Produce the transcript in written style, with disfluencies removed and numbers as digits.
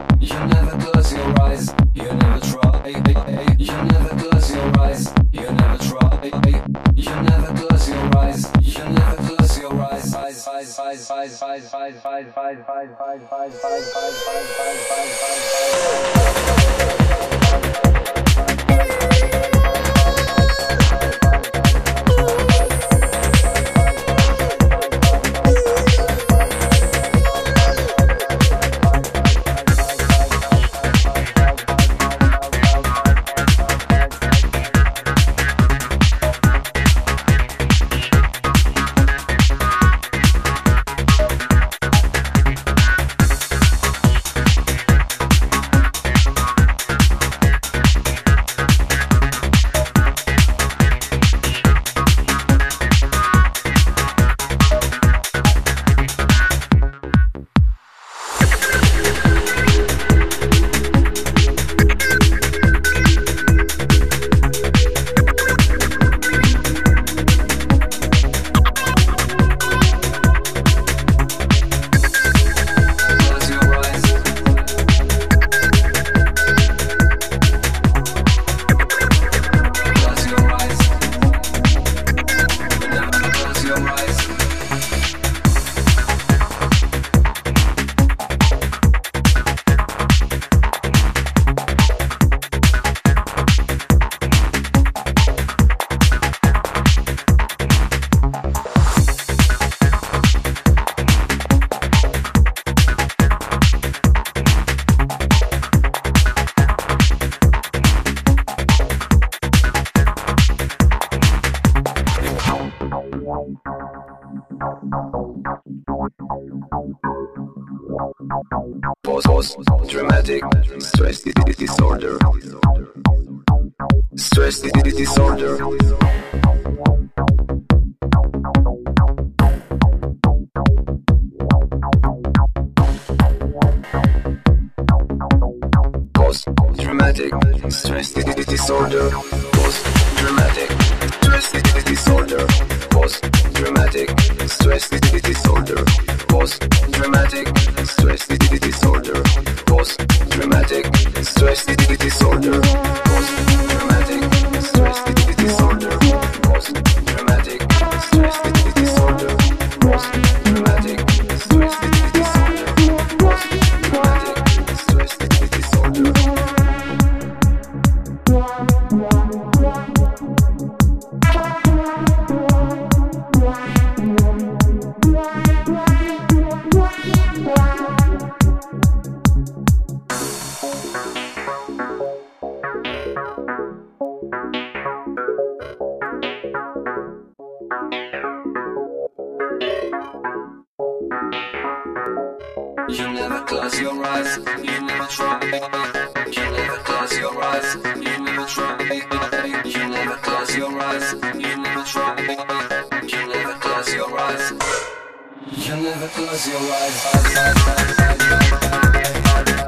You never close your eyes, you never try. You never close your eyes, you never try. You never close your eyes, you never close your eyes. Post dramatic stress disorder. Stress disorder. Post dramatic stress disorder. Post dramatic stress disorder. Post dramatic stress disorder. Post dramatic stress disorder. Post dramatic stress disorder. Post dramatic stress disorder. Post dramatic stress disorder. Post dramatic stress disorder. Post dramatic stress disorder. You never close your eyes, you never try. You never close your eyes, you never try. You never close your eyes, you never try. You never close your eyes. You never close your eyes.